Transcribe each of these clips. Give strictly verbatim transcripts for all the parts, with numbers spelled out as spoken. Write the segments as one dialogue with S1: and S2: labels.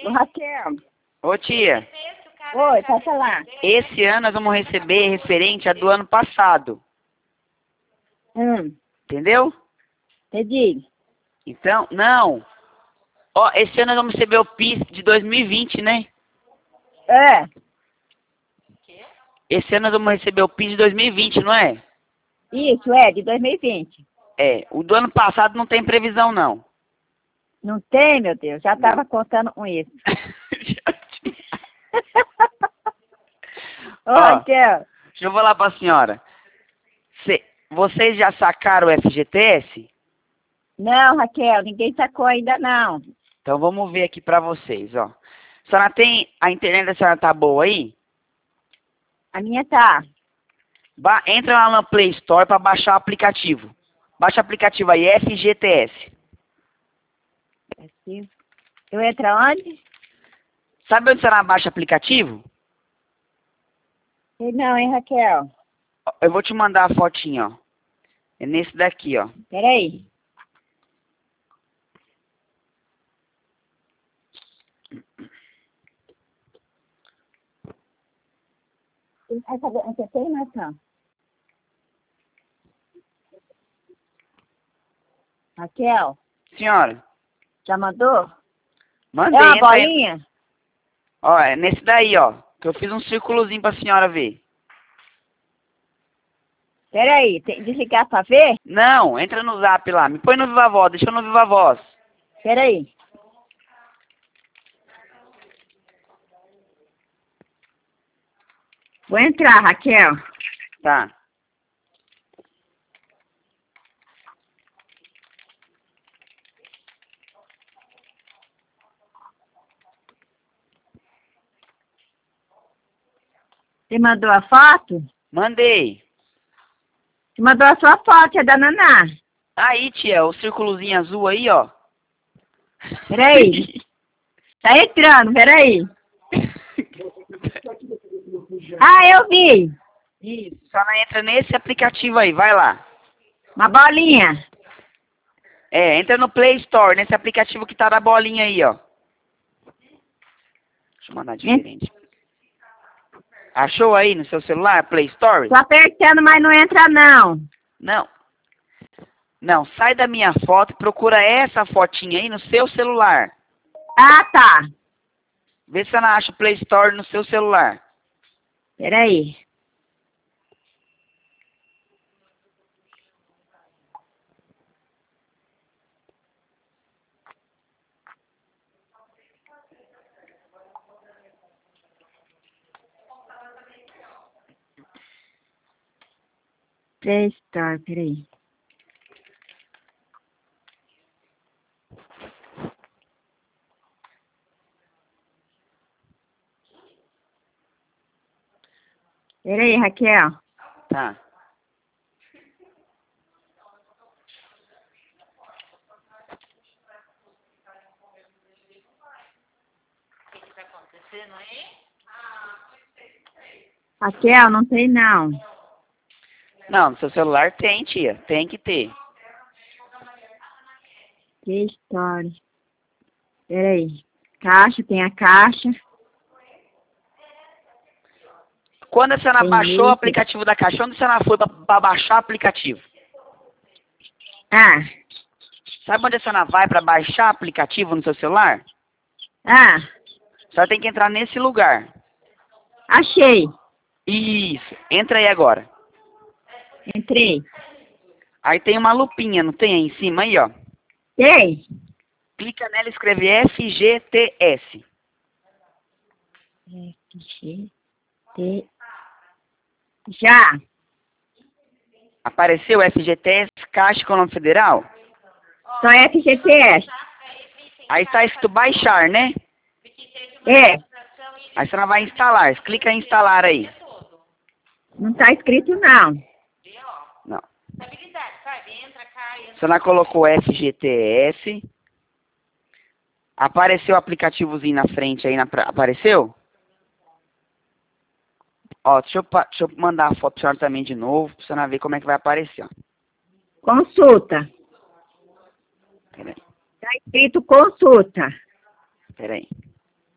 S1: Ô, Raquel.
S2: Ô, tia.
S1: Oi, passa lá.
S2: Esse ano nós vamos receber referente a do ano passado.
S1: Hum,
S2: Entendeu?
S1: entendi.
S2: Então, não. Ó, esse ano nós vamos receber o PIS de dois mil e vinte, né?
S1: É,
S2: Esse ano nós vamos receber o PIS de dois mil e vinte, não é?
S1: isso, é, de dois mil e vinte.
S2: É. O do ano passado não tem previsão, não.
S1: Não tem, meu Deus, já estava contando com isso. Ô,
S2: Ó,
S1: Raquel.
S2: deixa eu falar pra senhora. Cê, vocês já sacaram o F G T S?
S1: Não, Raquel, ninguém sacou ainda não.
S2: Então vamos ver aqui pra vocês, ó. A senhora tem... A internet da senhora tá boa aí?
S1: A minha tá.
S2: Ba entra lá na Play Store pra baixar o aplicativo. Baixa o aplicativo aí, F G T S.
S1: Eu entro onde?
S2: Sabe onde a senhora baixa o aplicativo?
S1: Sei não, hein, Raquel?
S2: Eu vou te mandar a fotinha, ó. É nesse daqui, ó.
S1: Peraí. Você tem noção? Raquel,
S2: Senhora,
S1: já mandou?
S2: mandei,
S1: É uma
S2: entra aí.
S1: bolinha?
S2: Ó, é nesse daí, ó. Que eu fiz um círculozinho pra senhora ver.
S1: Peraí, tem que desligar pra ver?
S2: Não, entra no Zap lá. Me põe no Viva Voz, deixa eu no Viva Voz.
S1: Peraí. Vou entrar, Raquel.
S2: Tá.
S1: Você mandou a foto?
S2: Mandei.
S1: Você mandou a sua foto, é da Naná.
S2: Aí, tia, o círculozinho azul aí, ó.
S1: Peraí. Tá entrando, peraí. Ah, eu vi.
S2: Isso. Só não entra nesse aplicativo aí, vai lá.
S1: Uma bolinha.
S2: É, entra no Play Store, nesse aplicativo que tá na bolinha aí, ó. Deixa eu mandar diferente. Achou aí no seu celular, Play Store?
S1: Tô apertando, mas não entra não.
S2: Não. Não, sai da minha foto e procura essa fotinha aí no seu celular.
S1: Ah, tá.
S2: Vê se você não acha o Play Store no seu celular.
S1: Peraí. Play Store, peraí. Peraí, Raquel.
S2: Tá.
S1: Raquel, não tem não.
S2: Não, no seu celular tem, tia. Tem que ter.
S1: Play Store. Peraí. Caixa, tem a caixa.
S2: Quando a senhora
S1: Tem
S2: baixou
S1: link.
S2: o aplicativo da Caixa, onde a senhora foi pra, pra baixar o aplicativo?
S1: Ah.
S2: Sabe onde a senhora vai pra baixar o aplicativo no seu celular?
S1: Ah.
S2: A senhora tem que entrar nesse lugar.
S1: Achei.
S2: Isso. Entra aí agora.
S1: Entrei.
S2: Aí tem uma lupinha, não tem aí em cima aí, ó?
S1: Tem?
S2: Clica nela e escreve F G T S.
S1: F G T. Já.
S2: Apareceu F G T S, Caixa Econômica Federal?
S1: Só F G T S.
S2: Aí está escrito baixar, né?
S1: É.
S2: Aí a senhora vai instalar. Clica em instalar aí.
S1: Não tá escrito não.
S2: Não. A senhora colocou F G T S. Apareceu o aplicativozinho na frente aí. Na, apareceu? Ó, deixa eu, deixa eu mandar a foto pra senhora também de novo, pra senhora ver como é que vai aparecer, ó.
S1: Consulta.
S2: Peraí,
S1: Tá escrito consulta.
S2: peraí.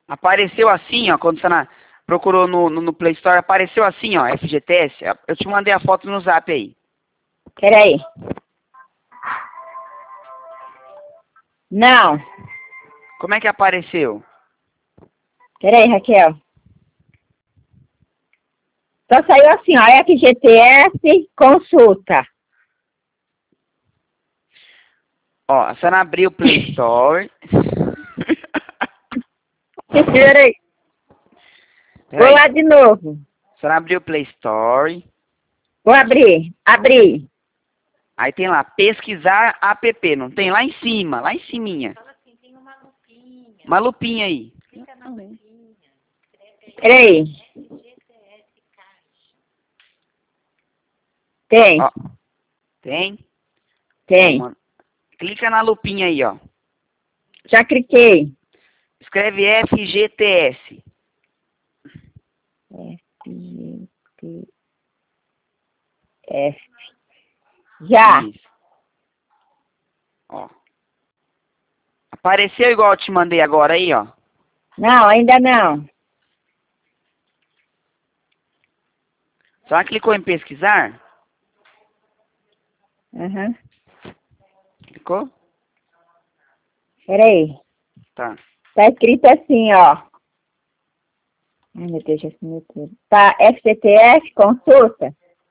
S2: Apareceu assim, ó, quando você na, procurou no, no, no Play Store, apareceu assim, ó, F G T S. Eu te mandei a foto no Zap aí.
S1: Peraí. Não.
S2: Como é que apareceu?
S1: Peraí, Raquel. Só saiu assim, ó, F G T S, consulta.
S2: Ó, você não abriu o Play Store.
S1: Peraí. Vou
S2: Peraí.
S1: lá de novo.
S2: Você não abriu o Play Store.
S1: Vou abrir. Abri.
S2: Aí tem lá, pesquisar app, não tem? Lá em cima, lá em ciminha.
S3: Fala assim, tem uma lupinha.
S2: Uma lupinha aí.
S3: Clica na lupinha.
S1: Peraí.
S3: F G T S Caixa.
S1: Tem.
S2: Ó, tem?
S1: Tem.
S2: Ó, clica na lupinha aí, ó.
S1: Já cliquei.
S2: Escreve F G T S.
S1: F G T S. Já.
S2: Isso. Ó. Apareceu igual eu te mandei agora aí, ó.
S1: Não, ainda não.
S2: Só clicou em pesquisar?
S1: Uhum.
S2: Clicou?
S1: Peraí.
S2: Tá.
S1: Tá escrito assim, ó. Ai, meu Deus, já se meteu. Tá, F G T S, consulta.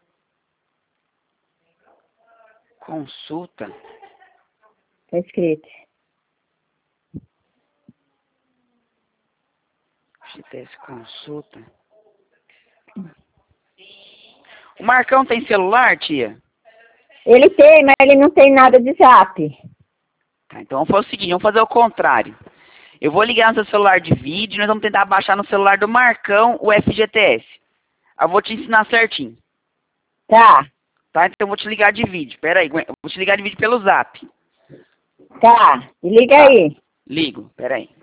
S2: Consulta.
S1: Tá escrito.
S2: F G T S consulta. O Marcão tem celular, tia?
S1: Ele tem, mas ele não tem nada de zap.
S2: Tá, então vamos fazer o seguinte, vamos fazer o contrário. Eu vou ligar no seu celular de vídeo e nós vamos tentar baixar no celular do Marcão o F G T S. Eu vou te ensinar certinho.
S1: Tá,
S2: Tá? Então eu vou te ligar de vídeo. Pera aí, eu vou te ligar de vídeo pelo Zap.
S1: tá. Liga
S2: Tá.
S1: aí.
S2: Ligo, pera aí.